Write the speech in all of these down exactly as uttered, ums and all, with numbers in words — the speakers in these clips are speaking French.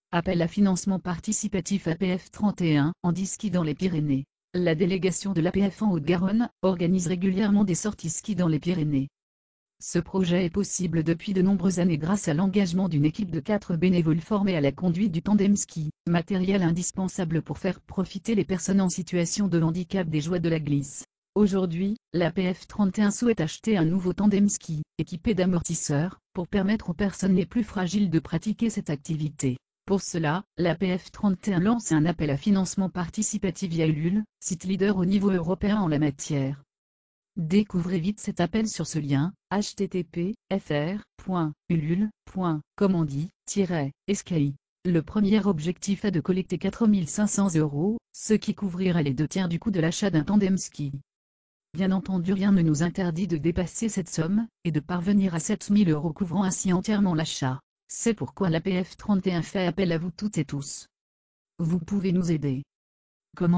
Appel à financement participatif A P F trente et un, handi-ski dans les Pyrénées. La délégation de l'A P F en Haute-Garonne organise régulièrement des sorties ski dans les Pyrénées. Ce projet est possible depuis de nombreuses années grâce à l'engagement d'une équipe de quatre bénévoles formés à la conduite du tandem ski, matériel indispensable pour faire profiter les personnes en situation de handicap des joies de la glisse. Aujourd'hui, l'A P F trente et un souhaite acheter un nouveau tandem ski, équipé d'amortisseurs, pour permettre aux personnes les plus fragiles de pratiquer cette activité. Pour cela, l'A P F trente et un lance un appel à financement participatif via Ulule, site leader au niveau européen en la matière. Découvrez vite cet appel sur ce lien, h t t p f r point ulule point com handi-ski. Le premier objectif est de collecter quatre mille cinq cents euros, ce qui couvrira les deux tiers du coût de l'achat d'un tandem ski. Bien entendu, rien ne nous interdit de dépasser cette somme, et de parvenir à sept mille euros couvrant ainsi entièrement l'achat. C'est pourquoi l'A P F trente et un fait appel à vous toutes et tous. Vous pouvez nous aider. Comment ?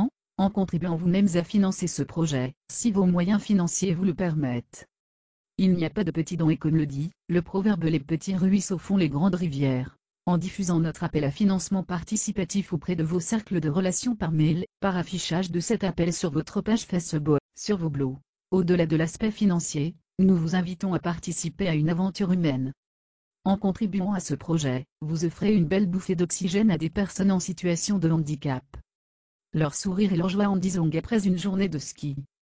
En contribuant vous-mêmes à financer ce projet, si vos moyens financiers vous le permettent. Il n'y a pas de petits dons et comme le dit, le proverbe les petits ruisseaux font les grandes rivières. En diffusant notre appel à financement participatif auprès de vos cercles de relations par mail, par affichage de cet appel sur votre page Facebook, sur vos blogs. Au-delà de l'aspect financier, nous vous invitons à participer à une aventure humaine. En contribuant à ce projet, vous offrez une belle bouffée d'oxygène à des personnes en situation de handicap. Leur sourire et leur joie en disongue après une journée de ski.